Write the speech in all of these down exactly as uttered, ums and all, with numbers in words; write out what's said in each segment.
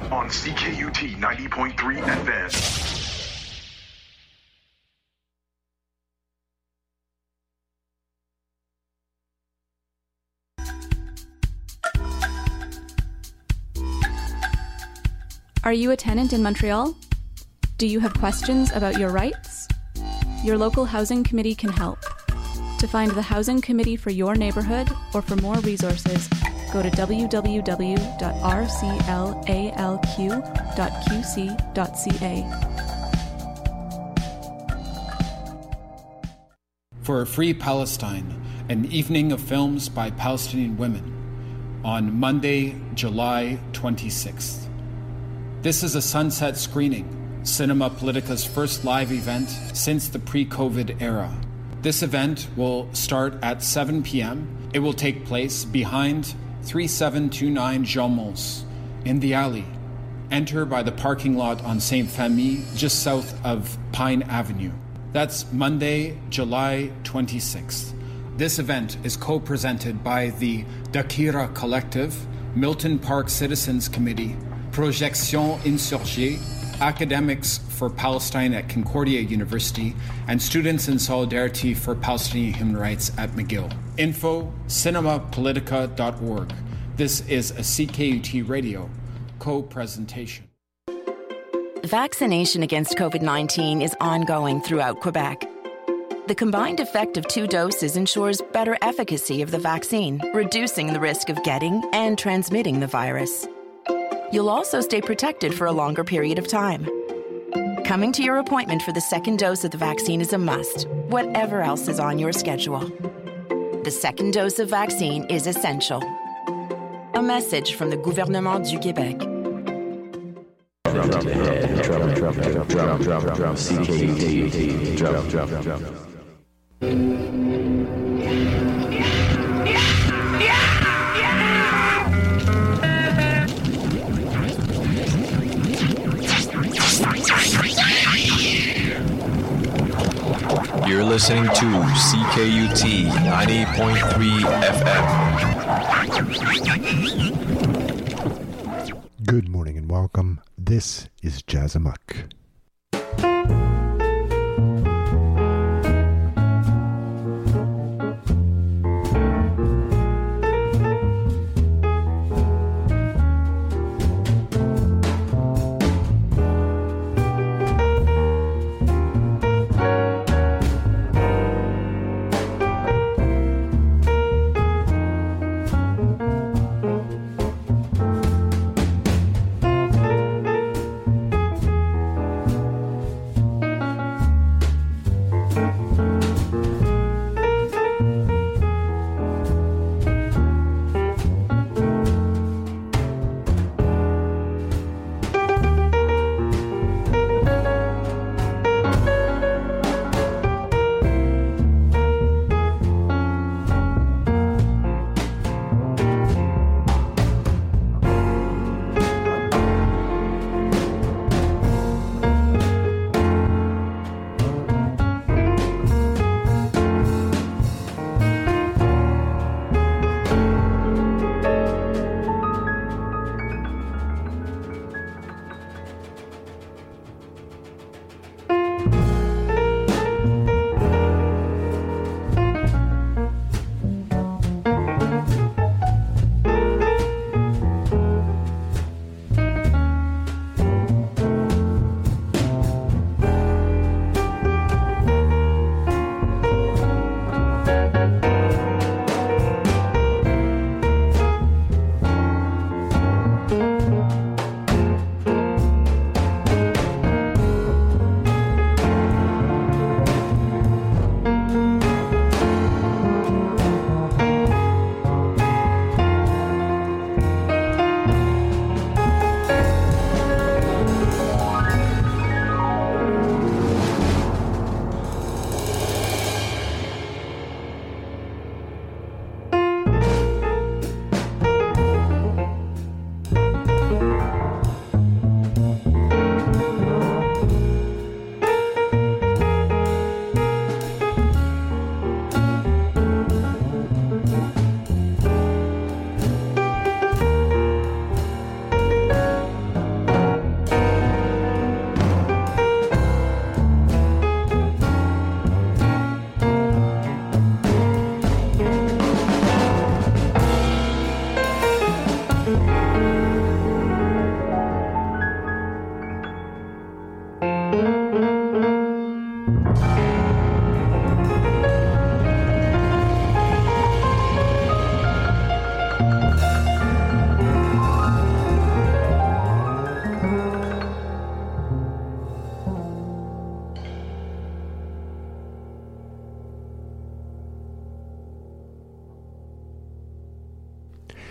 on C K U T ninety point three F M. Are you a tenant in Montreal? Do you have questions about your rights? Your local housing committee can help. To find the housing committee for your neighborhood or for more resources, go to w w w dot r c l a l q dot q c dot c a. For a Free Palestine, an evening of films by Palestinian women on Monday, July twenty-sixth. This is a sunset screening, Cinema Politica's first live event since the pre-COVID era. This event will start at seven p.m. It will take place behind thirty-seven twenty-nine Jean Mons in the alley. Enter by the parking lot on Saint Famille, just south of Pine Avenue. That's Monday, July twenty-sixth. This event is co-presented by the Dakira Collective, Milton Park Citizens Committee, Projection Insurgée, Academics for Palestine at Concordia University, and Students in Solidarity for Palestinian Human Rights at McGill. Info, cinema politica dot org. This is a C K U T Radio co-presentation. Vaccination against COVID nineteen is ongoing throughout Quebec. The combined effect of two doses ensures better efficacy of the vaccine, reducing the risk of getting and transmitting the virus. You'll also stay protected for a longer period of time. Coming to your appointment for the second dose of the vaccine is a must, whatever else is on your schedule. The second dose of vaccine is essential. A message from the Gouvernement du Québec. Drum to head, drum, drum, drum, drum, drum, drum, C K U T, drum, drum, drum. You're listening to C K U T ninety point three F M. Good morning and welcome. This is Jazz Amok.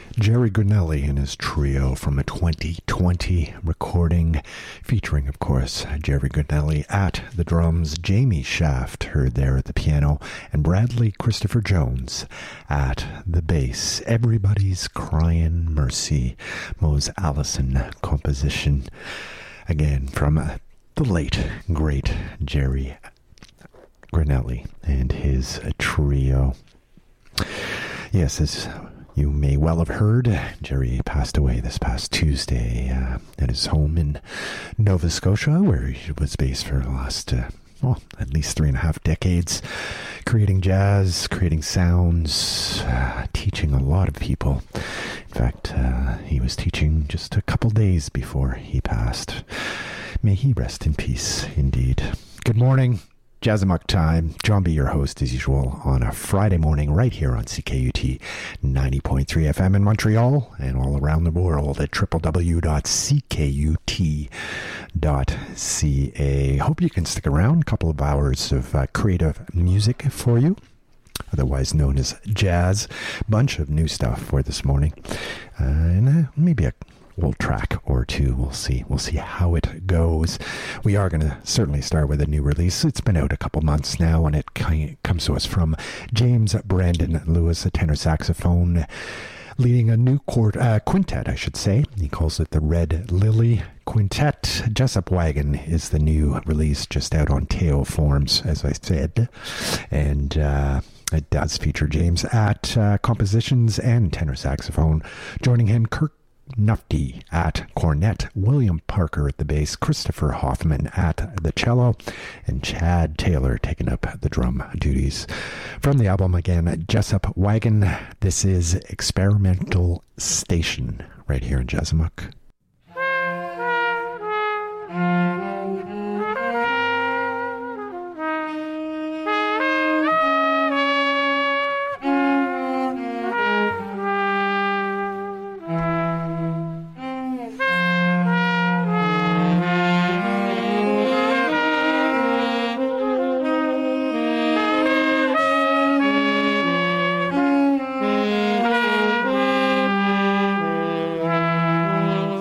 Jerry Granelli and his trio from a twenty twenty recording featuring, of course, Jerry Granelli at the drums, Jamie Shaft heard there at the piano, and Bradley Christopher Jones at the bass. Everybody's Crying Mercy, Mose Allison composition, again from the late, great Jerry Granelli and his trio. Yes, as you may well have heard, Jerry passed away this past Tuesday uh, at his home in Nova Scotia, where he was based for the last, uh, well, at least three and a half decades, creating jazz, creating sounds, uh, teaching a lot of people. In fact, uh, he was teaching just a couple days before he passed. May he rest in peace, indeed. Good morning. Jazz Amok time. John B., your host, as usual, on a Friday morning right here on C K U T ninety point three F M in Montreal and all around the world at w w w dot c k u t dot c a. Hope you can stick around. A couple of hours of uh, creative music for you, otherwise known as jazz. Bunch of new stuff for this morning. Uh, and uh, maybe a old track or two. We'll see. We'll see how it goes. We are going to certainly start with a new release. It's been out a couple months now, and it comes to us from James Brandon Lewis, a tenor saxophone, leading a new quart, uh, quintet, I should say. He calls it the Red Lily Quintet. Jessup Wagon is the new release, just out on Teo Forms, as I said. And uh, it does feature James at uh, compositions and tenor saxophone. Joining him, Kirk Nufty at cornet, William Parker at the bass, Christopher Hoffman at the cello, and Chad Taylor taking up the drum duties. From the album, again, Jessup Wagon, this is Experimental Station, right here in Jazz Amok. Thank you.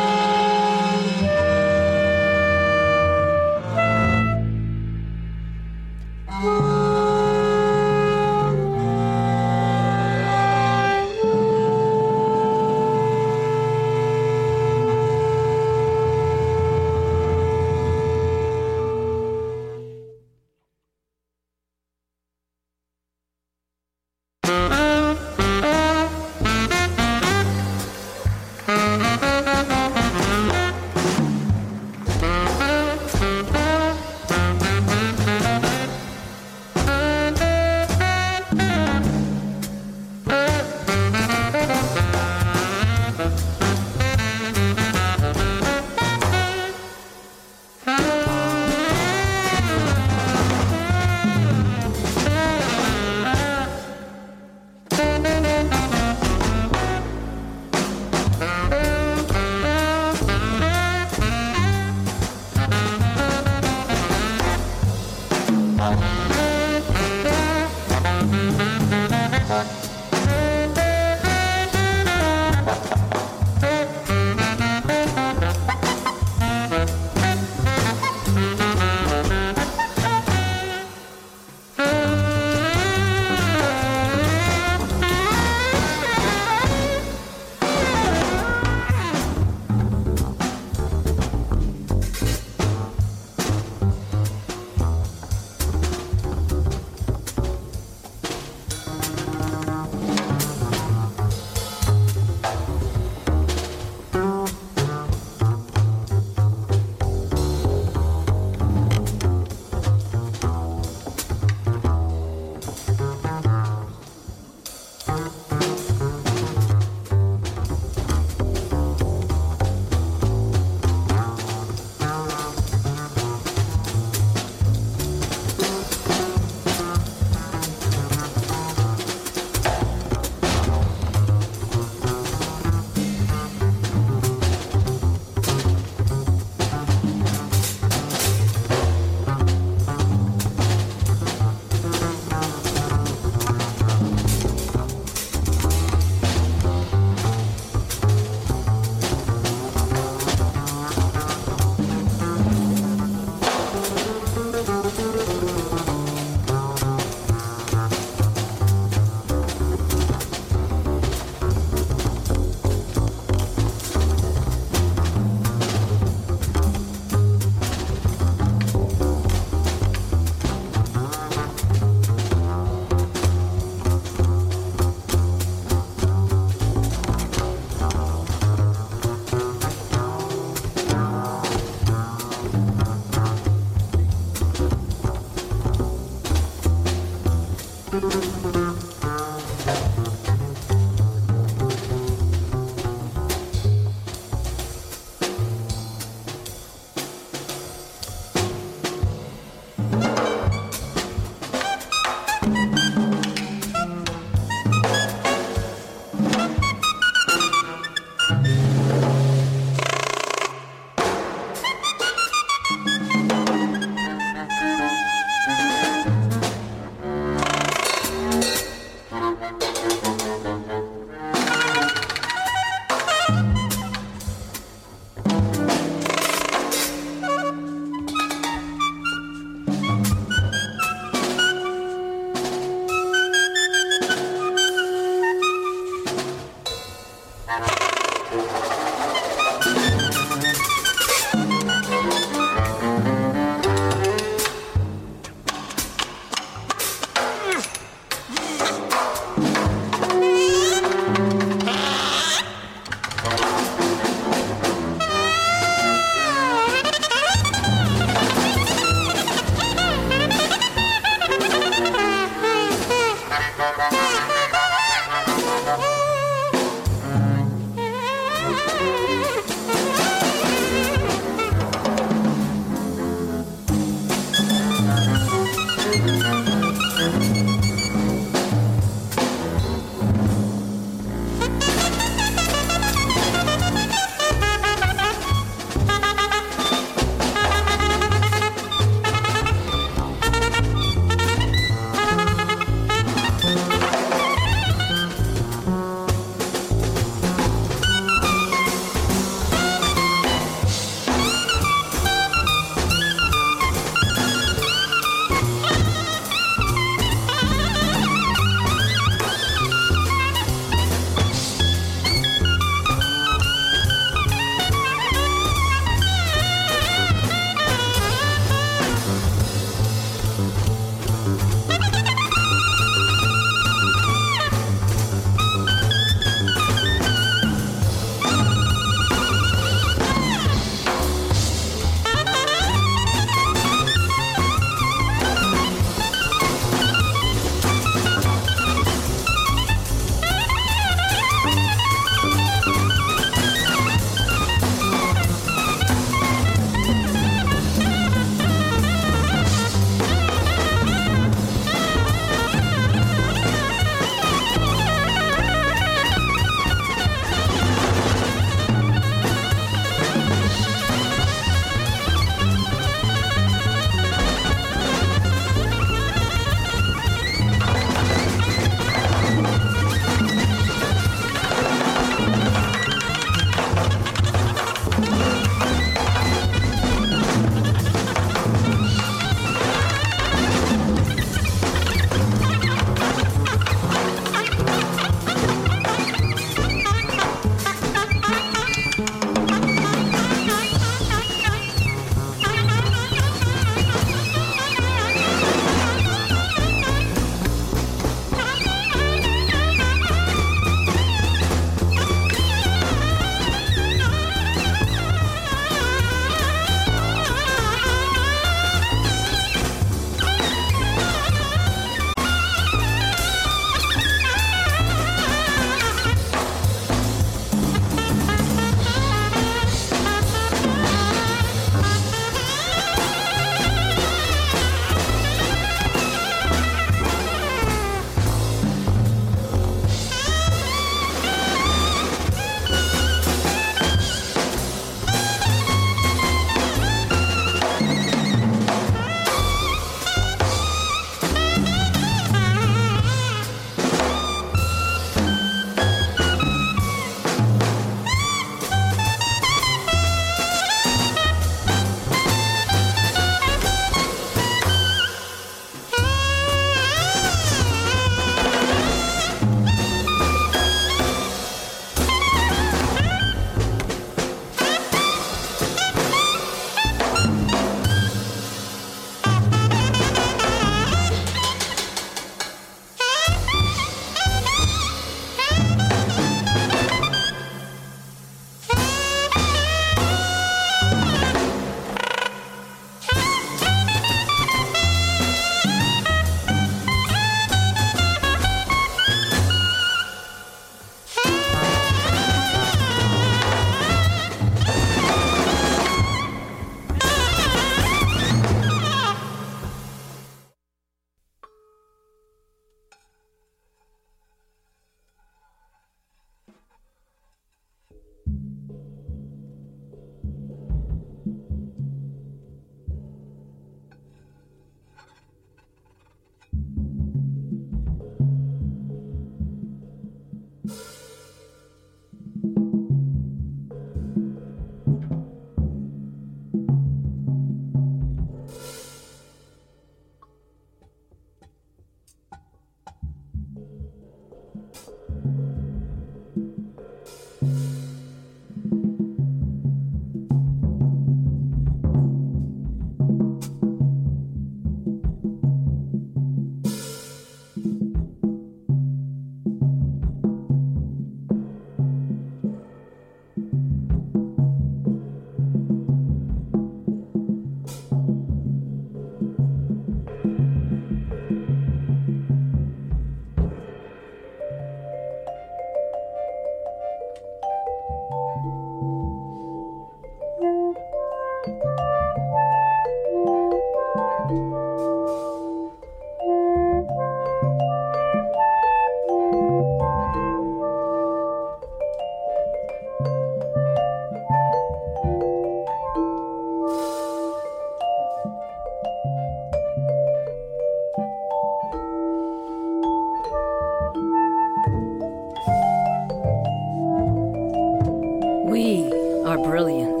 are brilliance.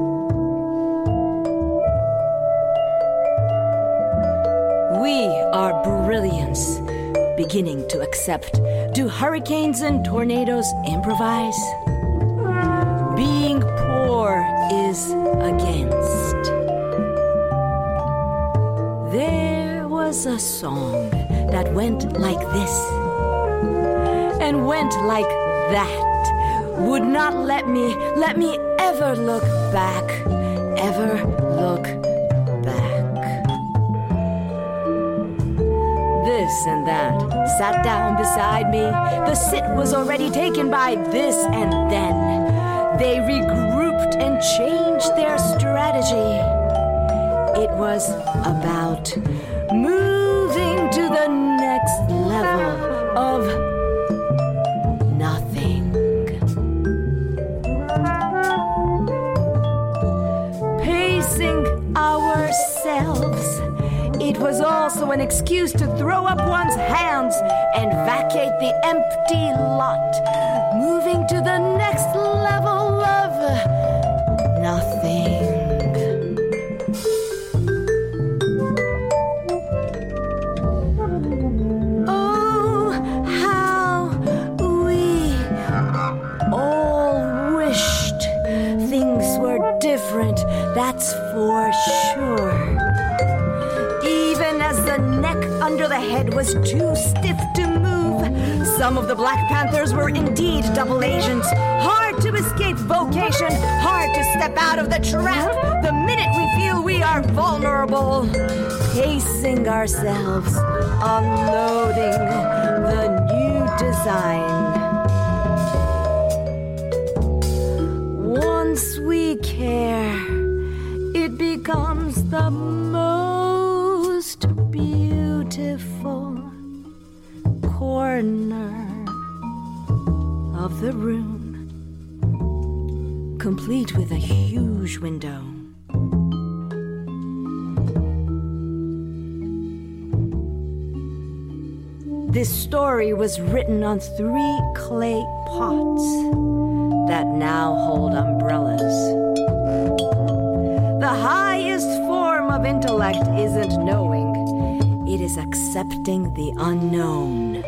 We are brilliance, beginning to accept. Do hurricanes and tornadoes improvise? Being poor is against. There was a song that went like this and went like that. Would not let me, let me ever look back, ever look back. This and that sat down beside me. The sit was already taken by this and then. They regrouped and changed their strategy. It was about moving to the next level of nothing. Pacing ourselves. It was also an excuse to throw up one's hands and vacate the empty lot. Moving to the next level of nothing. Oh, how we all wished things were different, that's for sure. Even as the neck under the head was too stiff to move, some of the Black Panthers were indeed double agents. Hard to escape vocation, hard to step out of the trap the minute we feel we are vulnerable. Pacing ourselves, unloading the new design. Once we care, it becomes the most beautiful corner of the room, complete with a huge window. This story was written on three clay pots that now hold umbrellas. The highest form of intellect isn't knowing, it is accepting the unknown.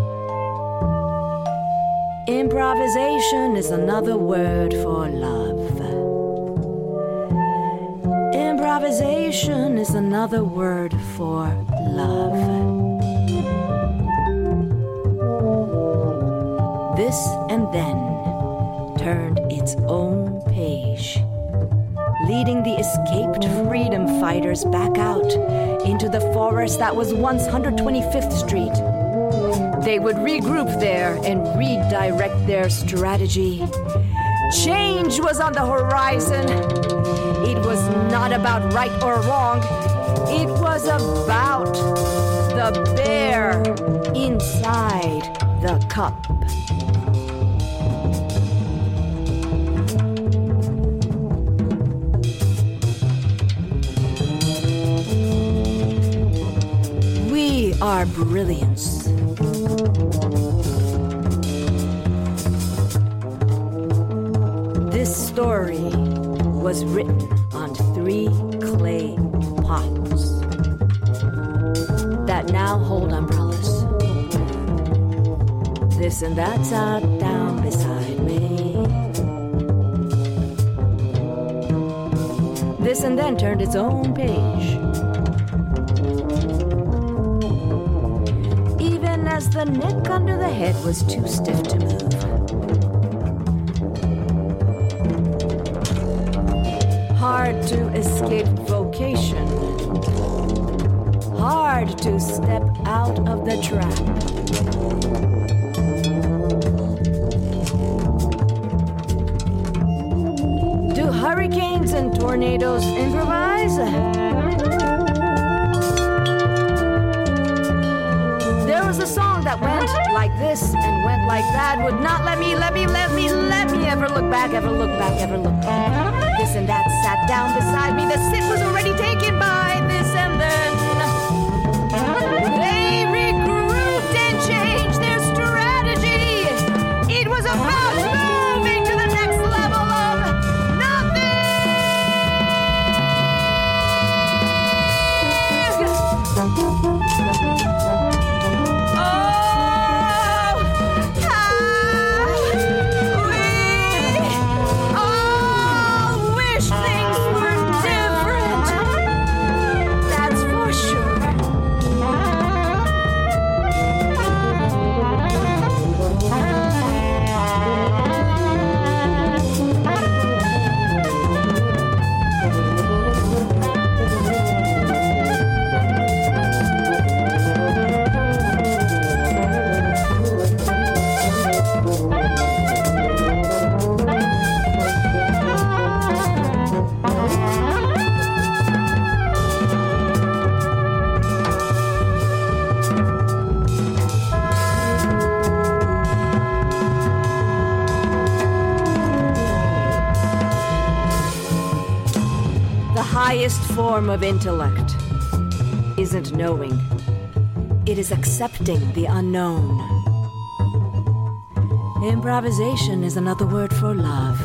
Improvisation is another word for love. Improvisation is another word for love. This and then turned its own page, leading the escaped freedom fighters back out into the forest that was once one hundred twenty-fifth Street. They would regroup there and redirect their strategy. Change was on the horizon. It was not about right or wrong. It was about the bear inside the cup. We are brilliance. This story was written on three clay pots that now hold umbrellas. This and that sat down beside me. This and then turned its own page. Even as the neck under the head was too stiff to move. Hard to escape vocation. Hard to step out of the trap. Do hurricanes and tornadoes improvise? There was a song that went like this and went like that. Would not let me, let me, let me, let me ever look back, ever look back, ever look back. This and that sat down beside me. The sit was already taken by this and then. They regrouped and changed their strategy. It was about moving to the next level of highest form of intellect isn't knowing. It is accepting the unknown. Improvisation is another word for love.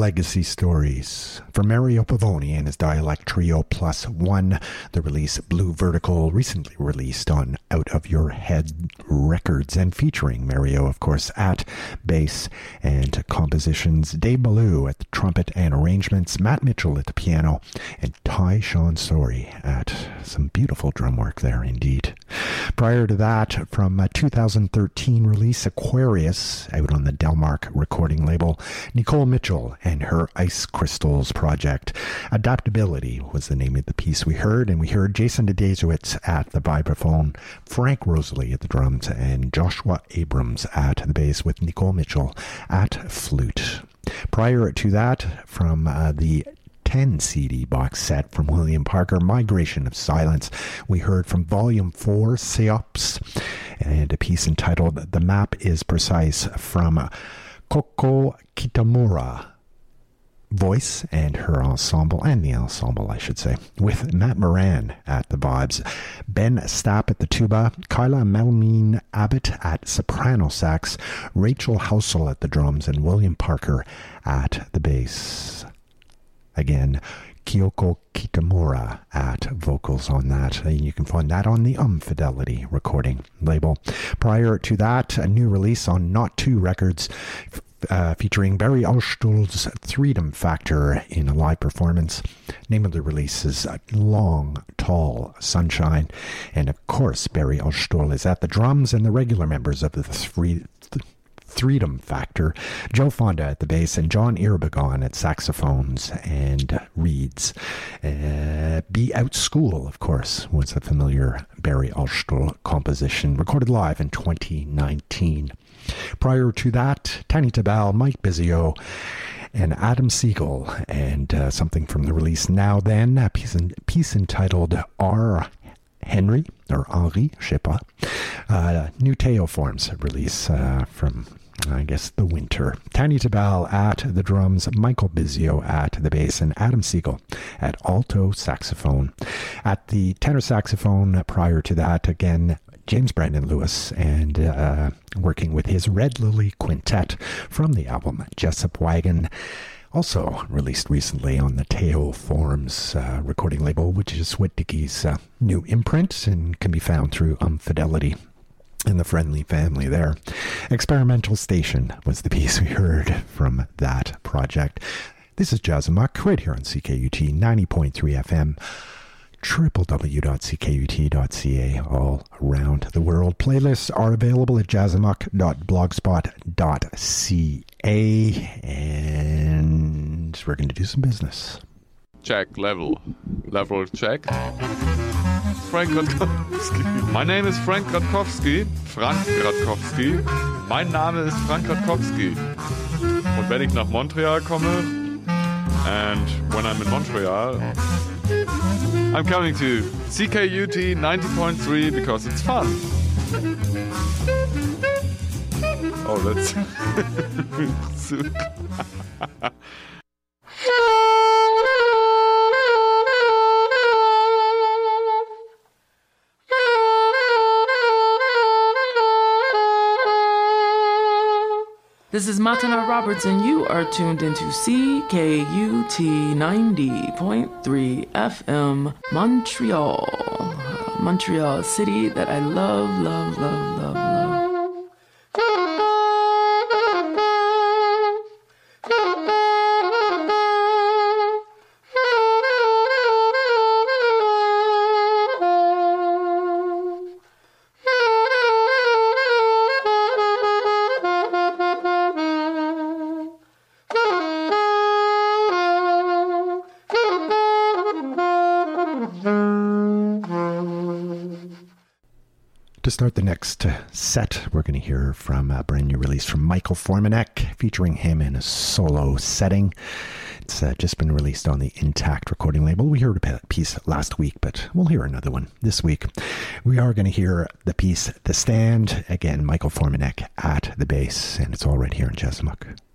Legacy Stories. For Mario Pavoni and his Dialect Trio Plus One, the release Blue Vertical, recently released on Out of Your Head Records, and featuring Mario, of course, at bass and compositions, Dave Ballou at the trumpet and arrangements, Matt Mitchell at the piano, and Ty Sean Sorey at some beautiful drum work there indeed. Prior to that, from a two thousand thirteen release, Aquarius, out on the Delmark recording label, Nicole Mitchell and her Ice Crystals project. Adaptability was the name of the piece we heard, and we heard Jason Dedezowitz at the vibraphone, Frank Rosalie at the drums, and Joshua Abrams at the bass with Nicole Mitchell at flute. Prior to that, from uh, the ten C D box set from William Parker, Migration of Silence, we heard from Volume four, Seops, and a piece entitled The Map is Precise from Koko Kitamura. Voice and her ensemble, and the ensemble, I should say, with Matt Moran at the vibes, Ben Stapp at the tuba, Kyla Melmeen Abbott at soprano sax, Rachel Housel at the drums, and William Parker at the bass. Again, Kyoko Kitamura at vocals on that. And you can find that on the Um Fidelity recording label. Prior to that, a new release on Not Two Records, Uh, featuring Barry Altstuhl's Freedom Factor in a live performance. Name of the release is Long, Tall Sunshine. And of course, Barry Altstuhl is at the drums, and the regular members of the three... Freedom Factor, Joe Fonda at the bass, and John Irabagon at saxophones and reeds. Uh, Be Out School, of course, was the familiar Barry Altstuhl composition, recorded live in twenty nineteen. Prior to that, Tani Tabal, Mike Bizzio, and Adam Siegel, and uh, something from the release Now Then, a piece, in, piece entitled R. Henry, or Henri, je sais pas. Uh, new Teoforms release uh, from, I guess, the winter. Tani Tabal at the drums, Michael Bizzio at the bass, and Adam Siegel at alto saxophone. At the tenor saxophone, prior to that, again, James Brandon Lewis, and uh, working with his Red Lily Quintet from the album Jessup Wagon. Also released recently on the Teoforms uh, recording label, which is Witticky's uh, new imprint, and can be found through Um Fidelity and the Friendly Family there. Experimental Station was the piece we heard from that project. This is Jazz Amok right here on C K U T ninety point three F M. w w w dot c k u t dot c a all around the world. Playlists are available at jazzamok dot blogspot dot c a, and we're going to do some business. Check, level. Level check. Frank Radkowski. My name is Frank Radkowski. Frank Radkowski. Mein Name ist Frank Radkowski. Und wenn ich nach Montreal komme, and when I'm in Montreal, I'm coming to C K U T ninety point three because it's fun. Oh, that's... This is Matana Roberts, and you are tuned into C K U T ninety point three F M, Montreal. Montreal, a city that I love, love, love, love, love. To start the next set, we're going to hear from a brand new release from Michael Formanek, featuring him in a solo setting. It's uh, just been released on the Intact recording label. We heard a piece last week, but we'll hear another one this week. We are going to hear the piece The Stand. Again, Michael Formanek at the bass, and it's all right here in Jazz Amok.